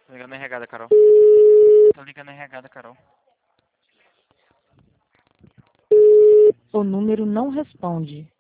Tô ligando na RH da Carol. Tô ligando na RH da Carol. O número não responde.